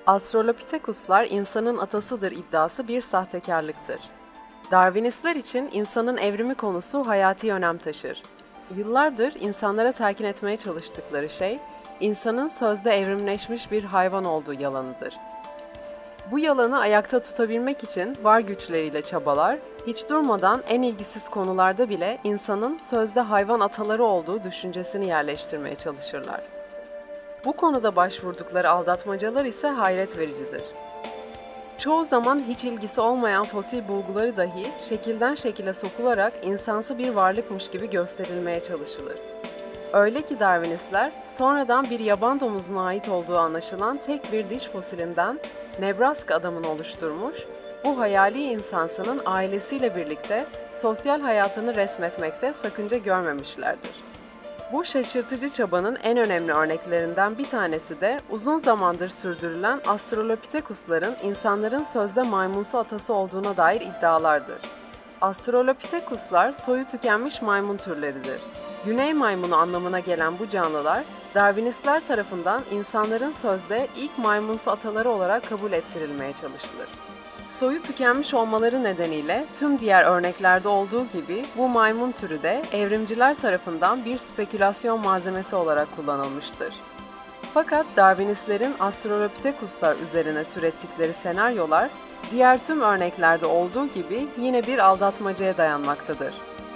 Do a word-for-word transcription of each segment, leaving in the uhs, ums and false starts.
Australopithecuslar insanın atasıdır iddiası bir sahtekarlıktır. Darwinistler için insanın evrimi konusu hayati önem taşır. Yıllardır insanlara telkin etmeye çalıştıkları şey, insanın sözde evrimleşmiş bir hayvan olduğu yalanıdır. Bu yalanı ayakta tutabilmek için var güçleriyle çabalar, hiç durmadan en ilgisiz konularda bile insanın sözde hayvan ataları olduğu düşüncesini yerleştirmeye çalışırlar. Bu konuda başvurdukları aldatmacalar ise hayret vericidir. Çoğu zaman hiç ilgisi olmayan fosil bulguları dahi şekilden şekile sokularak insansı bir varlıkmış gibi gösterilmeye çalışılır. Öyle ki Darwinistler, sonradan bir yaban domuzuna ait olduğu anlaşılan tek bir diş fosilinden Nebraska adamını oluşturmuş, bu hayali insansının ailesiyle birlikte sosyal hayatını resmetmekte sakınca görmemişlerdir. Bu şaşırtıcı çabanın en önemli örneklerinden bir tanesi de uzun zamandır sürdürülen Australopithecusların insanların sözde maymunsu atası olduğuna dair iddialardır. Australopithecuslar soyu tükenmiş maymun türleridir. Güney maymunu anlamına gelen bu canlılar, Darwinistler tarafından insanların sözde ilk maymunsu ataları olarak kabul ettirilmeye çalışılır. Soyu tükenmiş olmaları nedeniyle tüm diğer örneklerde olduğu gibi bu maymun türü de evrimciler tarafından bir spekülasyon malzemesi olarak kullanılmıştır. Fakat Darwinistlerin Australopithecuslar üzerine türettikleri senaryolar, diğer tüm örneklerde olduğu gibi yine bir aldatmacaya dayanmaktadır.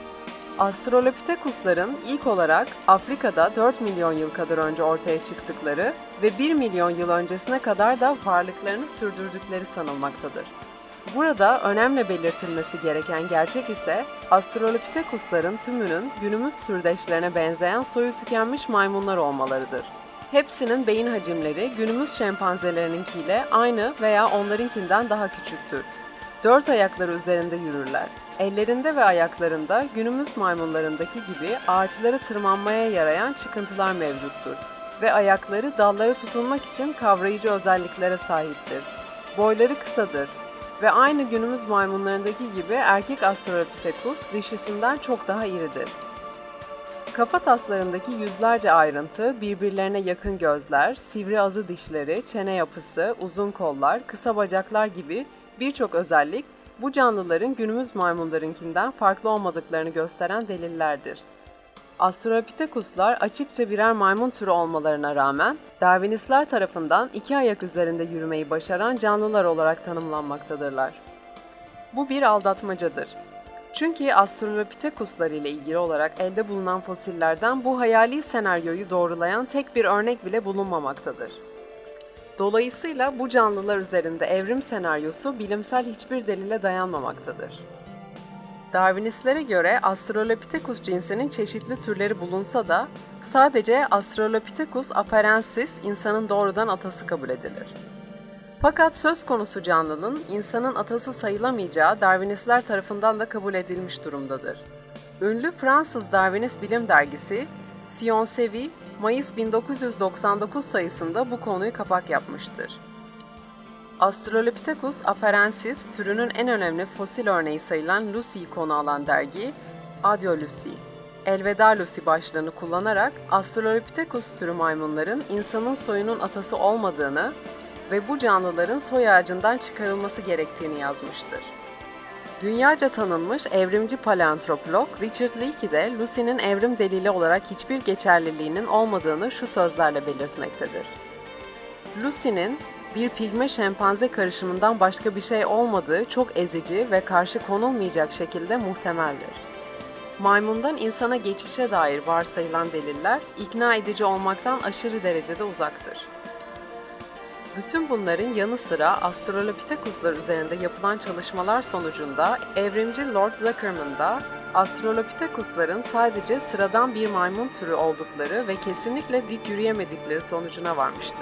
Australopithecusların ilk olarak Afrika'da dört milyon yıl kadar önce ortaya çıktıkları ve bir milyon yıl öncesine kadar da varlıklarını sürdürdükleri sanılmaktadır. Burada önemli belirtilmesi gereken gerçek ise Australopithecusların tümünün günümüz türdeşlerine benzeyen soyu tükenmiş maymunlar olmalarıdır. Hepsinin beyin hacimleri günümüz şempanzelerininkiyle aynı veya onlarınkinden daha küçüktür. Dört ayakları üzerinde yürürler. Ellerinde ve ayaklarında günümüz maymunlarındaki gibi ağaçları tırmanmaya yarayan çıkıntılar mevcuttur ve ayakları dallara tutunmak için kavrayıcı özelliklere sahiptir. Boyları kısadır ve aynı günümüz maymunlarındaki gibi erkek Australopithecus dişisinden çok daha iridir. Kafa taslarındaki yüzlerce ayrıntı, birbirlerine yakın gözler, sivri azı dişleri, çene yapısı, uzun kollar, kısa bacaklar gibi birçok özellik bu canlıların günümüz maymunlarınkinden farklı olmadıklarını gösteren delillerdir. Australopithecuslar açıkça birer maymun türü olmalarına rağmen Darwinistler tarafından iki ayak üzerinde yürümeyi başaran canlılar olarak tanımlanmaktadırlar. Bu bir aldatmacadır. Çünkü Australopithecuslar ile ilgili olarak elde bulunan fosillerden bu hayali senaryoyu doğrulayan tek bir örnek bile bulunmamaktadır. Dolayısıyla bu canlılar üzerinde evrim senaryosu bilimsel hiçbir delile dayanmamaktadır. Darwinistlere göre Australopithecus cinsinin çeşitli türleri bulunsa da sadece Australopithecus afarensis insanın doğrudan atası kabul edilir. Fakat söz konusu canlının insanın atası sayılamayacağı Darwinistler tarafından da kabul edilmiş durumdadır. Ünlü Fransız Darwinist bilim dergisi Science Vie, Mayıs bin dokuz yüz doksan dokuz sayısında bu konuyu kapak yapmıştır. Australopithecus afarensis türünün en önemli fosil örneği sayılan Lucy'yi konu alan dergi Adieu Lucy, Elveda Lucy başlığını kullanarak Australopithecus türü maymunların insanın soyunun atası olmadığını ve bu canlıların soy ağacından çıkarılması gerektiğini yazmıştır. Dünyaca tanınmış evrimci paleantropolog Richard Leakey de Lucy'nin evrim delili olarak hiçbir geçerliliğinin olmadığını şu sözlerle belirtmektedir. Lucy'nin bir pigme şempanze karışımından başka bir şey olmadığı çok ezici ve karşı konulmayacak şekilde muhtemeldir. Maymundan insana geçişe dair varsayılan deliller ikna edici olmaktan aşırı derecede uzaktır. Bütün bunların yanı sıra Australopithecuslar üzerinde yapılan çalışmalar sonucunda evrimci Lord Zuckerman da Australopithecusların sadece sıradan bir maymun türü oldukları ve kesinlikle dik yürüyemedikleri sonucuna varmıştır.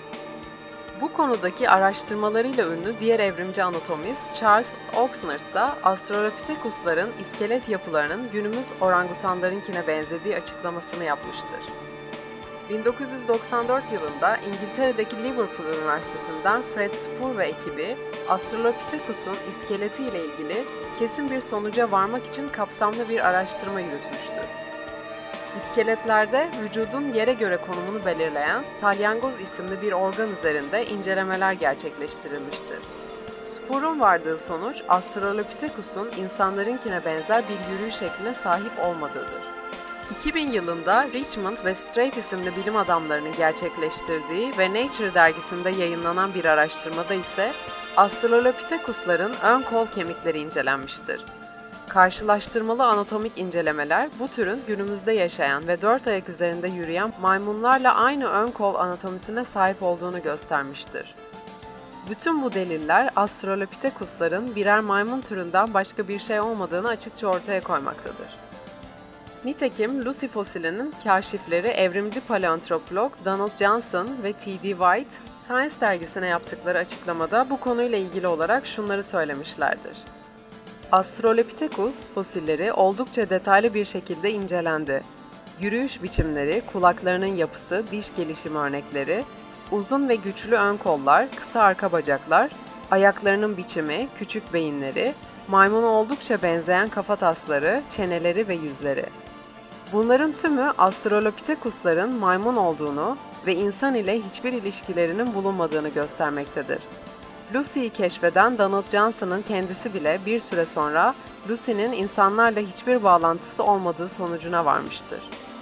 Bu konudaki araştırmalarıyla ünlü diğer evrimci anatomist Charles Oxnard da Australopithecusların iskelet yapılarının günümüz orangutanlarınkine benzediği açıklamasını yapmıştır. bin dokuz yüz doksan dört yılında İngiltere'deki Liverpool Üniversitesi'nden Fred Spurr ve ekibi Australopithecus'un iskeleti ile ilgili kesin bir sonuca varmak için kapsamlı bir araştırma yürütmüştü. İskeletlerde vücudun yere göre konumunu belirleyen salyangoz isimli bir organ üzerinde incelemeler gerçekleştirilmiştir. Sporun vardığı sonuç, Australopithecus'un insanlarınkine benzer bir yürüyüş şekline sahip olmadığıdır. iki bin yılında Richmond ve Strait isimli bilim adamlarının gerçekleştirdiği ve Nature dergisinde yayınlanan bir araştırmada ise Australopithecus'ların ön kol kemikleri incelenmiştir. Karşılaştırmalı anatomik incelemeler bu türün günümüzde yaşayan ve dört ayak üzerinde yürüyen maymunlarla aynı ön kol anatomisine sahip olduğunu göstermiştir. Bütün bu deliller Australopithecus'ların birer maymun türünden başka bir şey olmadığını açıkça ortaya koymaktadır. Nitekim Lucy fosilinin kâşifleri evrimci paleoantropolog Donald Johnson ve T D White, Science dergisine yaptıkları açıklamada bu konuyla ilgili olarak şunları söylemişlerdir. Australopithecus fosilleri oldukça detaylı bir şekilde incelendi. Yürüyüş biçimleri, kulaklarının yapısı, diş gelişimi örnekleri, uzun ve güçlü ön kollar, kısa arka bacaklar, ayaklarının biçimi, küçük beyinleri, maymuna oldukça benzeyen kafatasları, çeneleri ve yüzleri. Bunların tümü Australopithecus'ların maymun olduğunu ve insan ile hiçbir ilişkilerinin bulunmadığını göstermektedir. Lucy'yi keşfeden Donald Johnson'ın kendisi bile bir süre sonra Lucy'nin insanlarla hiçbir bağlantısı olmadığı sonucuna varmıştır.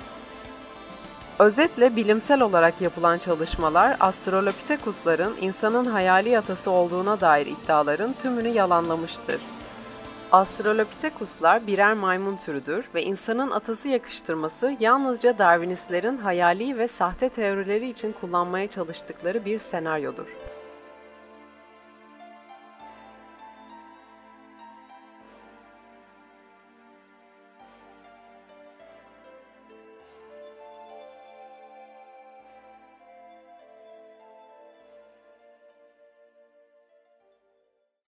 Özetle bilimsel olarak yapılan çalışmalar Australopithecus'ların insanın hayali atası olduğuna dair iddiaların tümünü yalanlamıştır. Australopithecus'lar birer maymun türüdür ve insanın atası yakıştırması yalnızca Darwinistlerin hayali ve sahte teorileri için kullanmaya çalıştıkları bir senaryodur.